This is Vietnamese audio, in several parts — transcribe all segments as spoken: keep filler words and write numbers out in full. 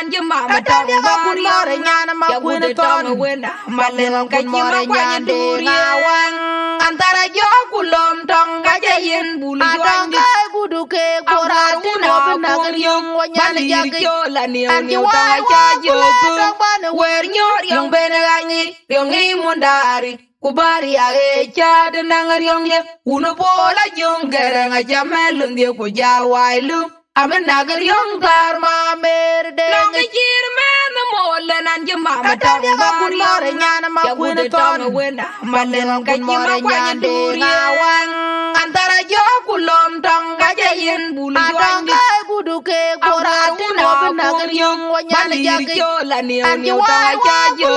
nan jima matang bakuri nyana makwina ton wena malen kanyima kwanya durian antara jokulom tong gajayin bulu Atanga guduke kora dina benagar yung wanyana jagay la ni ni ta cha joku wer nyor yung benagani yung imundari kubari age cha de nangar yung le uno bola yung geranga jamelun dia ku jalwailu amen nagar yung karma merde ngi jir men molle nan jima matang bakuri nyana makwina ton wena malen kanyima kwanya durian antara jokulom tong gajayin bulu Atanga guduke kora dina benagar yung wanyana jagay la ni ni ta cha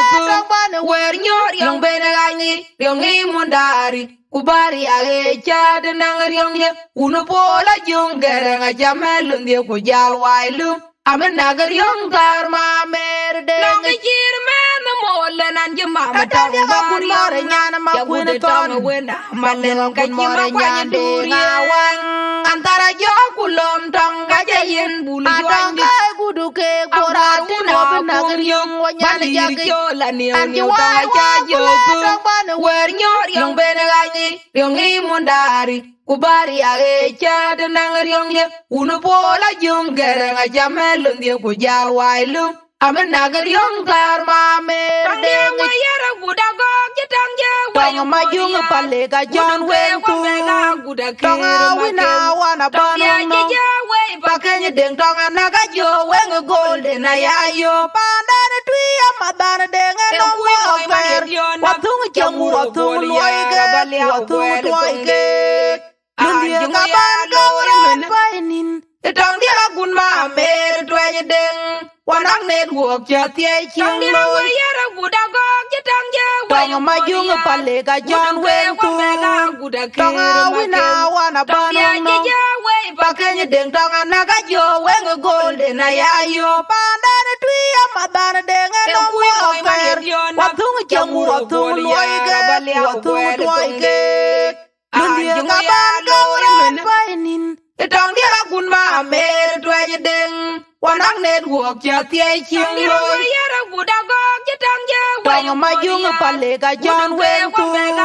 joku wer nyor yung benagani yung imundari kubari age cha de nangar yung le uno bola yung geranga jamelun dia ku jalwailu amen nagar yung karma merde ngi jir men molle nan jima matang bakuri nyana makwina ton wena malen kanyima kwanya durian antara jokulom tong gajayin bulu Atanga guduke kora dina benagar yung wanyana jagay la ni ni ta cha joku wer nyor yung benagani yung imundari kubari age cha de nangar yung le uno bola yung geranga jamelun dia ku jalwailu amen nagar yung karma merde ngi yara gudago kitangje Tonga majung pale ka John Wentu Tonga wina wana banong Pakenya deng tonga naga jo wenga golden ayayo Pandana tuya madana denga nomo ofer Watung changu watung loike Watung loike Lundia kaban kawan painin Tong dia gun ma mer tuanya deng wanang network jatiai ching lo yara gudago kitangje Tonga majung pale ka John Wentu Tonga wina wana banong Pakenya deng tonga naga jo wenga golden ayayo Pandana tuya madana denga nomo ofer Watung changu watung loike Watung loike Lundia kaban kawan painin Tong dia gun ma mer tuanya deng wanang network jatiai ching lo yara gudago kitangje Tonga majung pale ka John Wentu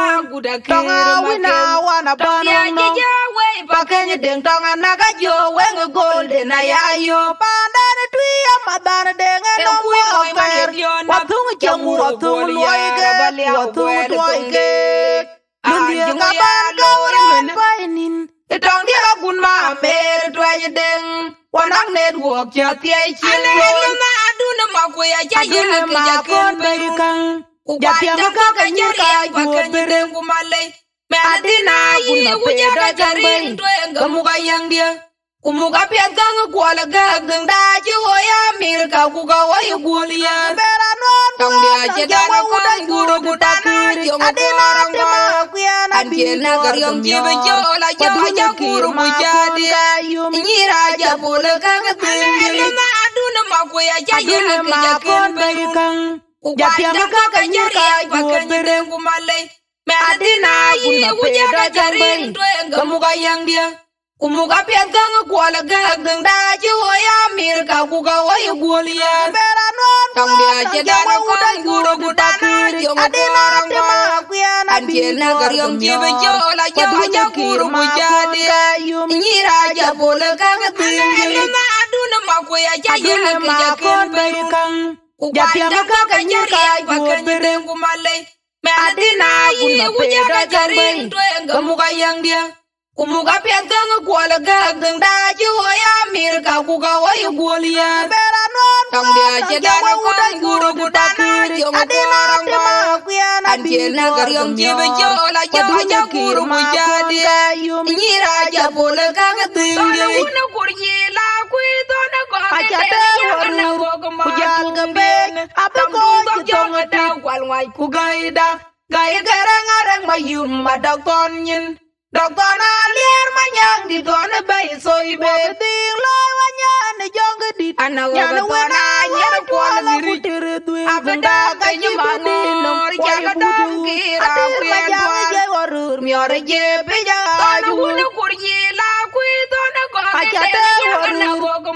Tonga wina wana banong Pakenya deng tonga naga jo wenga golden ayayo Pandana tuya madana denga nomo ofer Watung changu watung loike Watung loike Lundia kaban kawan painin Tong dia gun ma mer tuanya deng wanang network jatiai ching lo ma aduna makuya jayin Aduna makon berikang Jatiang ka kanyika juot bereng kumalay Adina guna peda jambay Kamuka yang dia Kumuka piagang kuala gagang daji waya mirka kuka waya gulia Beranon Tong dia jadana kong guru gudana Yung orang orang Anjena karyong jibe jola jawa guru bujadi Ini raja pula kang tinggi Aduna makuya jayin Aduna makon berikang Jatiang ka kanyika juot bereng kumalay Adina guna peda jambay Kamuka yang dia Kumuka piagang kuala gagang daji waya mirka kuka waya gulia Beranon Tong dia jadana kong guru gudana Yung orang orang Anjena karyong jibe jola jawa guru bujadi Ini raja pula kang tinggi Aduna makuya jayin Aduna makon berikang Jatiang ka kanyika juot bereng kumalay Adina guna peda jambay Kamuka yang dia Kumuka piagang kuala gagang daji waya mirka kuka waya gulia Beranon Tong dia jadana kong guru gudana Yung orang orang Anjena karyong jibe jola jawa guru bujadi Ini raja pula kang tinggi Una kurjila kuito na kong Ajate warur Kujal gembeng Apa kong jitong daw kwal ngay ku gaida gaya garang arang mayum madakon yin Doktor na liar manyang di tuan bay soy be ting loy wanyan jong gedit ana wa na nyar kwal diri abda kanyi manor jaga dam kira kwen je warur miore je be ja ju kurji la kwi to na ko Ajate warur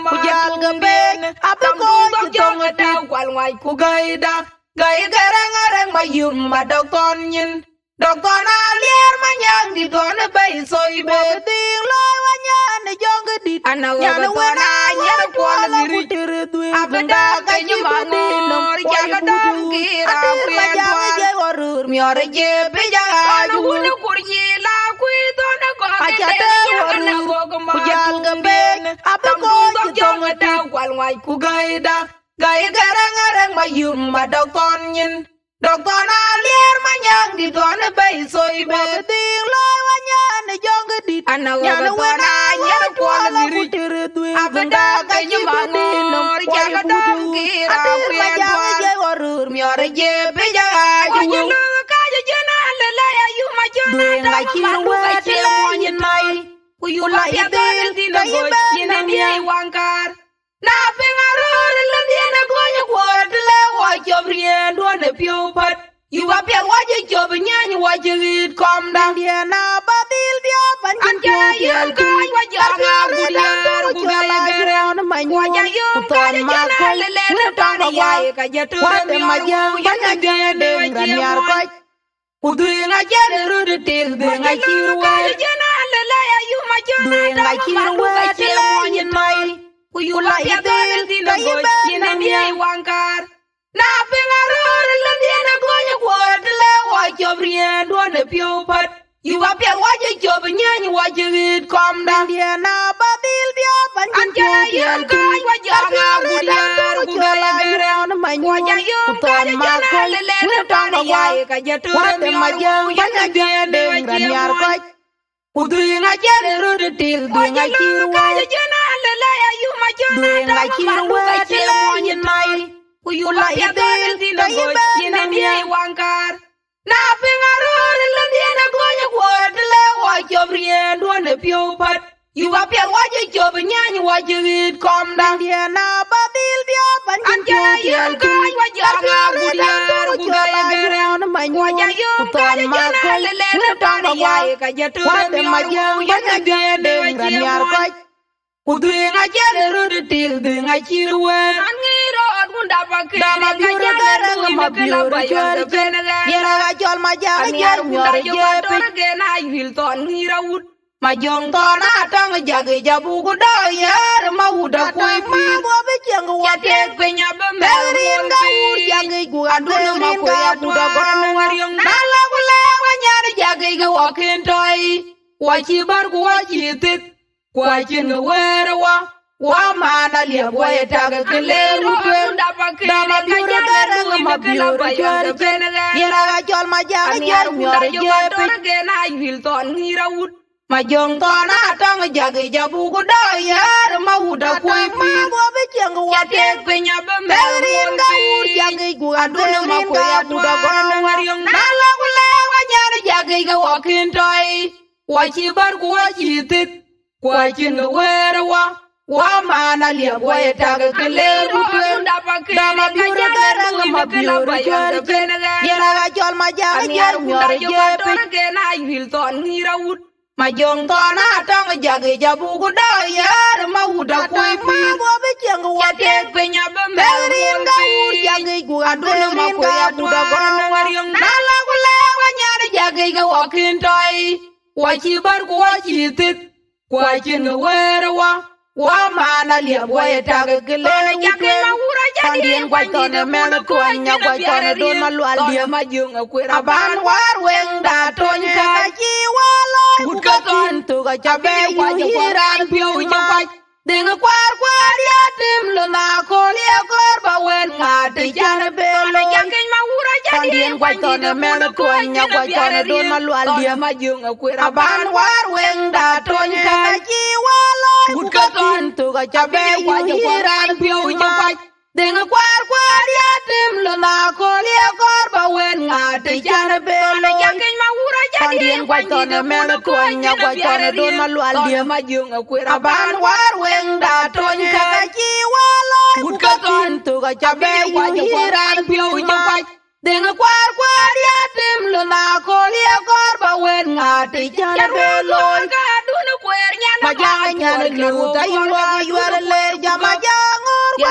kujal gamben abe ko jong ta kwal ngai ku gaida gai garang arang mayum ma dokon nyin dokon alier manyang di don bay soy be ding loy wanya ne jong di nyana wena nyana kwal diri abe da ganyu manor jaga dong kira pian je warur miore je be jaga ju nu kurji la ku don ko ajate warur kujal gamben abe ko jong ta kwal ngai ku gaida gai garang arang mayum ma dokon nyin dokon alier manyang di don bay soy be ding loy wanya ne jong di nyana wena nyana kwal diri abe da ganyu manor jaga dong kira pian je warur miore je be jaga ju nu ka je na le la yu ma jona ta ma ku ka che mo nyin mai ku yu la ya dil di na go yin ni wankar na pe ngaror le di na go nya ko le wa jobrien do ne piu pat yu wa pe wa je job nya ni wa je rit kom da dia na ba dil dia ban kin ke yen ka wa ja ga bu dia ku ga la gere na ma wa ja yu ka ma ko le le na ta na ya ka je tu mi ma ja ba na je de ga nyar ko ku du na je ru de til de nga chi ru wa je na le la ya yu ma ja na ta ma ku ka che mo nyin mai ku yu la ya dil di na go yin ni wankar na pe ngaror le di na go nya ko le wa jobrien do ne piu pat yu wa pe wa je job nya ni wa je rit kom da dia na ba dil dia ban kin ke yen ka wa ja ga bu dia ku ga la gere na ma wa ja yu ka ma ko le le na ta na ya ka je tu mi ma ja ba na je de ga nyar ko ku du nga je ru de til du nga chi ru wa je na le la ya yu ma ja na ta ma ku ka che mo nyin mai ku yu la ya dil di na go yin ni wankar na pe ngaror le di na go nya ko le wa jobrien do ne piu pat yu wa pe wa je job nya ni wa je rit kom da dia na ba dil dia ban kin ke yen ka wa ja ga bu dia ku ga la gere na ma wa ja yu ka ma ko le le na ta na ya ka je tu mi ma ja ba na je de ga nyar ko ku du nga je ru de til de nga chi ru wa an ngi ro kun da ba ke da ma bi ru da ra ma bi ru chal ye na ga chol ma ja ga nyar je pe ge na wil ton ngi ra ut ma jong to na tong ja ge ja bu ku do yer ma u da ku pi bo be cheng wa te pe nya be me rin ga u ja ge ku adu ma ku ya bu da go na riong na la ku le wa nya ja ge ga wa ken toi wa chi bar ku wa chi tit kwa chin wer wa wa ma na le wa ta ga kle ru pe da ma bi ru da ra ma bi ru char ye na ga chol ma ja ga nyar je pe ge na wil ton ni ra ut ma jong to na tong ja ge ja bu ku do yer ma u da ku pi bo be cheng wa te pe nya be me rin ga u ja ge ku adu ma ku ya bu da go na riong na la ku le wa nya ja ge ga wa kin toi wa chi bar ku wa chi tit kwa chin wer wa wa ma na le wa ta ga kle ru pe da ma bi ru da ra ma bi ru char ye na ga chol ma ja ga nyar je pe ge na wil ton ni ra ut ma jong to na tong ja ge ja bu ku do yer ma u da ku pi bo be cheng wa te pe nya be me rin ga u ja ge ku adu ma ku ya bu da go na riong na la ku le wa nya ja ge ga wa kin toi wa chi bar ku wa chi tit kwa chin wer wa wa ma na le wa ta ga kle ja ke ma ura ja dien kwa to na me na ko nya kwa to na do na lwal dia ma jung ku ra ban war wen da to nya ka chi wa lo ku ka ton tu ga cha be wa ji ran piu ja kwa ding kwar kwar ya tim lo na ko le ko ba wen nga te ja na be lo ja ke ma ura ja dien kwa to na me na ko nya kwa to na do na lwal dia ma jung ku ra ban war wen da to nya ka chi wa lo ku ka ton tu ga cha be wa ji ran piu ja kwa ding kwar kwar ya tim lo na ko le ko ba wen nga te ja na be lo ja ke ma ura ja dien kwa to na me na ko nya kwa to na do na lwal dia ma jung ku ra ban war wen da to nya ka chi wa lo ku ka ton tu ga cha be wa ji ran piu ja kwa ding kwar kwar ya tim lo na ko le ko ba wen nga te ja na be lo ga du na kwer nya na ma ja nya na lu ta yu wa yu le ja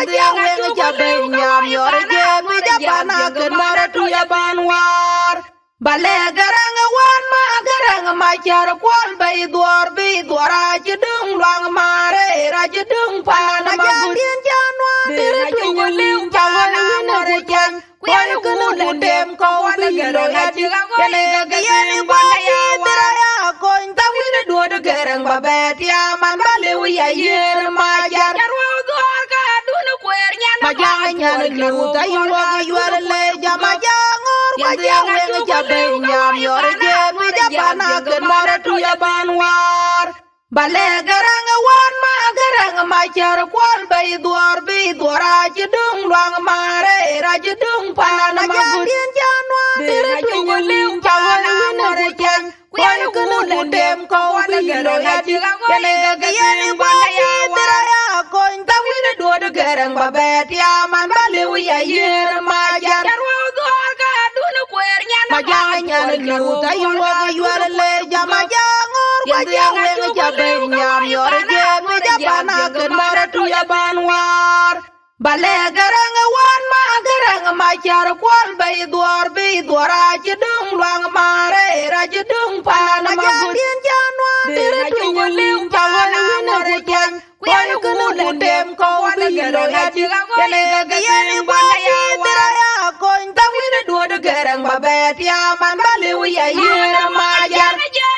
dia wenga jabe nyam yore je mi japana ken mara tu ya banwar bale garang wan ma garang ma char kwal bay dwar bi dwara je dung lang mare ra je dung pana ma gudin janwa dire tu lim chawana more jan kwan ku dem ko bi lo ya ji kene ga yen ba ya dira ko ta wi do de garang ba bet ya man bale wi ya yer ma jar Majang lu tayu wa yuar le jamajang or wajang le jabe nyam yor je mi japana ken mara tu ya banwar bale garang wan ma garang ma char kwal bay dwar bi dwara je dung lang mare ra je dung pana ma gudin janwa dire tu lim chawana more jan kwan ku dem ko bi lo ya ji kene ga yen ba ya dira ya ko ta wi do de garang ba bet ya man bale wi ya yer ma jar Majang lu tayu wa yuar le jamajang or wajang le jabe nyam yor je mi japana ken mara tu ya banwar bale garang wan ma garang ma char kwal bay dwar bi dwara je dung lang mare ra je dung pana ma gudin janwa dire tu lim chawana more jan kwan ku dem ko bi lo ya ji kene ga yen ba ya dira ya ko ta wi do de garang ba bet ya man bale wi ya yer ma jar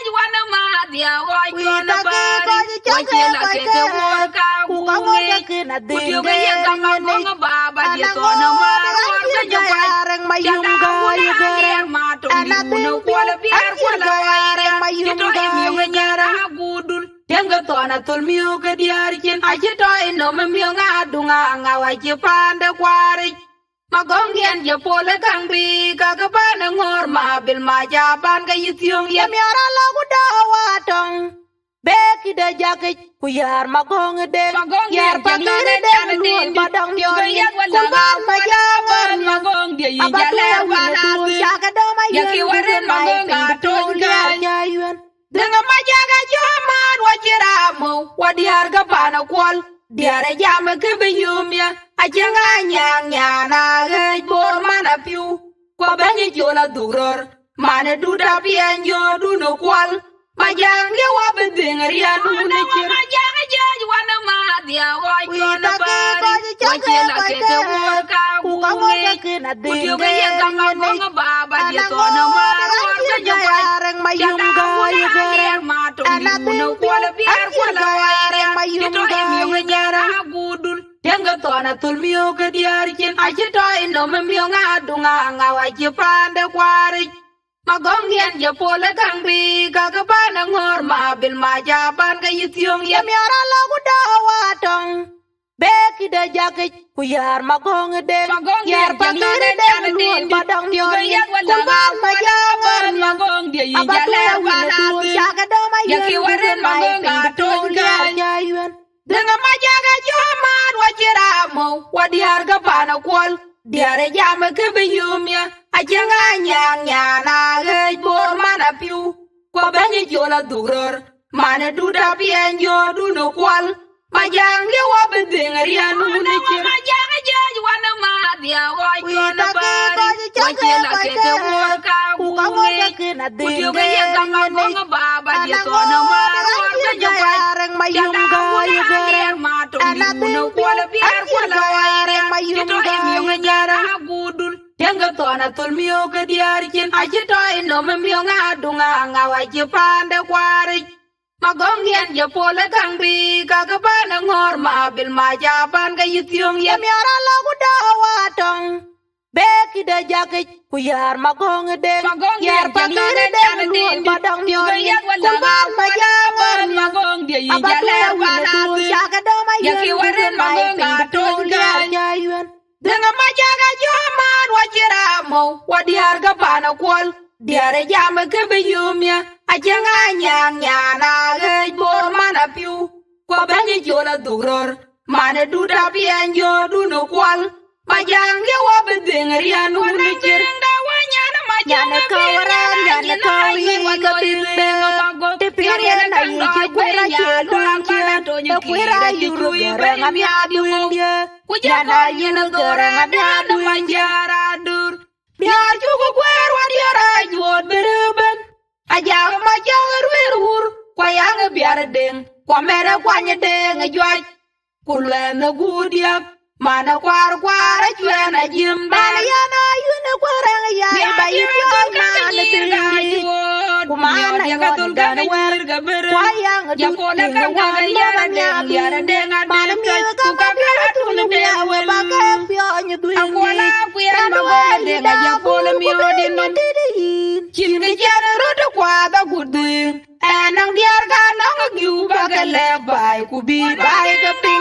dia woi kona bari waje la ke ke wor ka bunge kudio ga ya ga ma baba dia kona mar wor ga jawai mayum ga yu ga ma to ni no kwala biar kwala wai mayum ga yu nyara gudul denga tona tol miyo ga diar kin aje to ino me miyo ga dunga nga waje pande kwari Magongien je pole kangri kagabana ngor ma bil ma jaban ga yithiong yam yara la guda watong beki da jake kuyar magong de yar pagire de nun badang yori kulban ma jaban magong de yale wana jaga do ma yaki waren magong atong ga nyayuen denga ma jaga joman wajiramo wadiar ga bana kwal diare jam ke biyumya ajanga nyang nyana ge bor mana piu kwa banyi jola duror mana duda pian jo du no kwal majang le wa bedeng ria du ne chir majang je wana ma dia wai ko na bari waje la ke te wor ka bunge kudio ge ya ga ma ngo baba dia to na ma wor ga jawai mayum ga yu ga ma to ni no kwal biar kwal wai mayum ga yu nyara gudul Denga tona tulmiyo ke diar kin aje to ino me miyo nga dunga nga waje pande kwari magongien je pole kangri kagabana ngor ma bil ma jaban ga yithiong yam yara la guda watong beki da jake kuyar magong de yar pagire de nun badang yori kulban ma jaban magong de yale wana jaga do ma yaki waren magong atong ga nyayuen Denga majaga joman wajiramo wadiar ga bana kwal diare jam ke biyumya ajanga nyang nyana ge bor mana piu ko banyi jola duror mana duda bien jo du no kwal majang le wa bedeng ria nu ne che majaga jaj wana ma dia wai ko na bari wajela ke te wor ka bunge kudio ga ya ga ma baba dia to na ma wor ga jawai mayum ga yu ga ma to ni no kwala biar kwala wai mayum ga yu nyara gudul denga tona tol miyo ga diar kin aje to ino me miyo nga dunga nga waje pande kwari magongien je pole kangri kagabana ngor ma bil ma jaban ga yithiong yam yara la guda watong beki da jake kuyar magong de yar pagire de nun badang yori kulban ma jaban magong de yale wana jaga do ma yaki waren magong atong ga nyayuen denga ma jaga joman wajiramo wadiar ga bana kwal diare jam ke biyumya ajanga nyang nyana ge bor mana piu ko banyi jola duror mana duda pian jo du no kwal majang le wa bedeng ria nu ne chirnda wanya na nyane kawara nyane kawi ka tinde te pire na yi ke kwera che dunje te kwera yuru gara ngami adi wendie kujana yina gara ngami adi manjara dur biar jugo kwer wadiara juot bereben aja ma jangar werur kwayang biar deng kwa mere kwanye deng ajwaj kulwena gudiak mana kwar kwar chwena jim bana yana yune kwarang ya ba yipyo mana tiri kumana yodana wer kwayang dukina wana yana yana denga mana miyo kakakara tunu biya we baka pyo nyidu angwala kwira mawa denga japole miyo dinom chingi jana rodo kwa da gudin enang diar kanang gyu baka lebay kubi bay kaping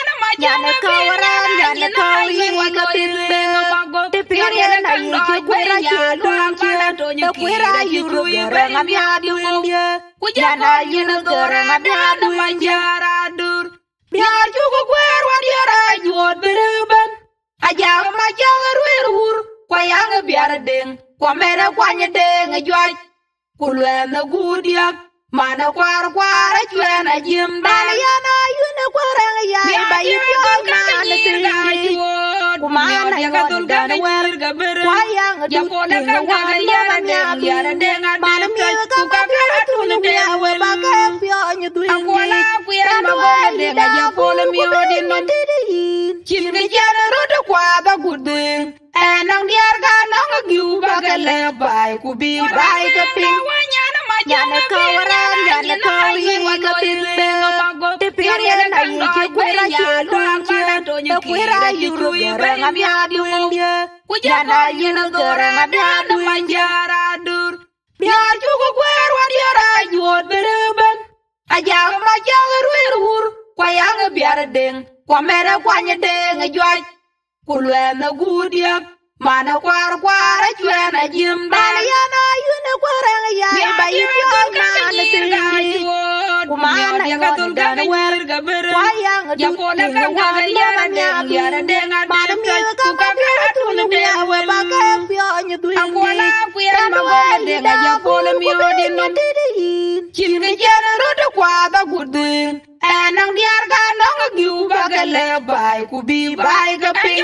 nyane kawara nyane kawi ka tinde te pire na yi ke kwera che dunje te kwera yuru gara ngami adi wendie kujana yina gara ngami adi manjara dur biar jugo kwer wadiara juot bereben aja ma jangar werur kwayang biar deng kwa mere kwanye deng ajwaj kulwena gudiak mana kwar kwar chwena jim bana yana yune kwarang ya ba yipyo mana tiri kumana yodana wer kwayang dukina wana yana mana miyo kakakara tunu biya we baka pyo nyidu angwala kwira mawa denga japole miyo dinom chingi jana rodo kwa da gudin enang diar kanang gyu baka lebay kubi bay kaping nyane kawara nyane kawi ka tinde te pire na yi ke kwera che dunje te kwera yuru gara ngami adi wendie kujana yina gara ngami adi manjara dur biar jugo kwer wadiara juot bereben aja ma jangar werur kwayang biar deng kwa mere kwanye deng ajwaj kulwena gudiak mana kwar kwar chwena jim bana yana yune kwarang ya ba yipyo mana tiri kumana yodana wer kwayang dukina wana yana mana miyo kakakara tunu biya we baka pyo nyidu angwala kwira mawa denga japole miyo dinom chingi jana rodo kwa da gudin enang diar kanang gyu baka lebay kubi bay kaping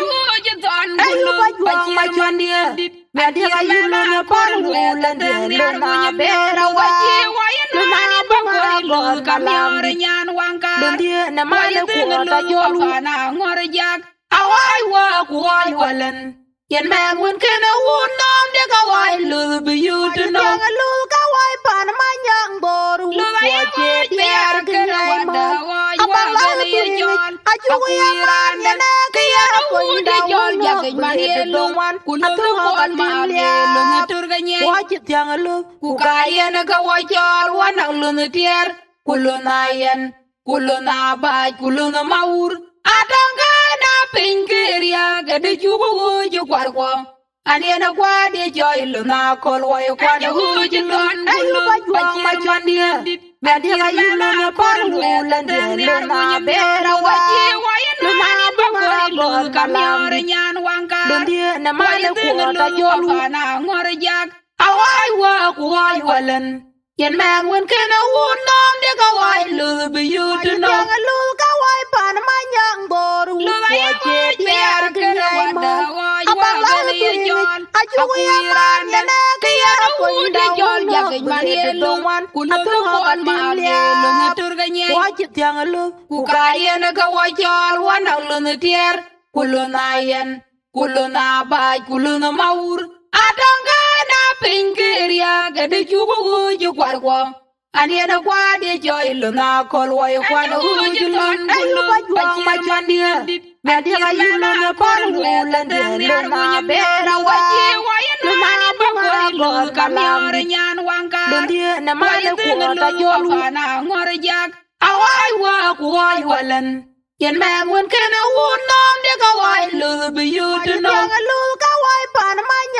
ayu bajuang machuan dia dia ayu luna parula dia luna bera wa luna bunga gol kalam nyan wangka dia nama le kuota jolu na ngorjak awai wa kuai walan yen mang wen kana won nam de ka wai lu bi yu to no lu ka wai pan manyang boru wa che biar kana wada abang la tu aju ya man ne kia ko de jol ya ke mari lu kulu to kon ma le lu ngatur ganye wa che tiang lu ku ka yen ka wa jol wa nang lu tier kulu na yen kulu na ba kulu na maur adanga na pinkiria gade jugo ju kwarko aniena kwa de joy luna kolwa kwa de huji lon ayu bajwa ma chwandia media yulo na parula de luna bera wa luna bunga gol kalam nyan wangka dia na male ko ta jolu na ngorjak awai wa kwai walan yen mang wen kana won nam de ka wai lu bi yu to no lu ka wai pan manyang boru wa che biar kana wada abang la tu aju ya man ne kia ko de jol ya ke mari lu kulu to kon ma le lu ngatur ganye wa che tiang lu ku ka yen ka wa jol wa nang lu tier kulu na yen kulu na ba kulu na maur adanga na pinkiria gade jugo ju kwarko aniena kwa de joy luna kolwa kwa no ju lon ayu bajwa ma chwandia media yulo na parula de luna bera wa luna bunga gol kalam nyan wangka dia na male ko ta jolu na ngorjak awai wa kwai walan yen mang wen kana won nam de ka wai lu bi yu to no lu ka wai pan manya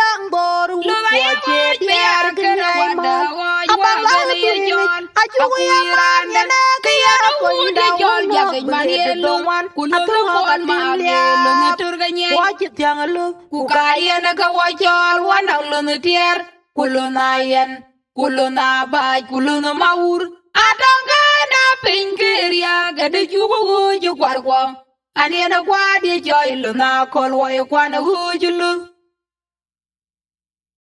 yang bor wu ko che biar kene wada abang la tu aju ya man ne ke ya ko inda ya ke mari lo wan atu ko ma le lo ni tur ganye wa chi tiang lu ku ka ye na ka wa chol wan lo ni tier kulo na yen kulo na ba kulo na maur atanga na pinkiria ga de ju go ju kwar kwa ani na kwa de joy lo na kol wa kwa na hu ju lu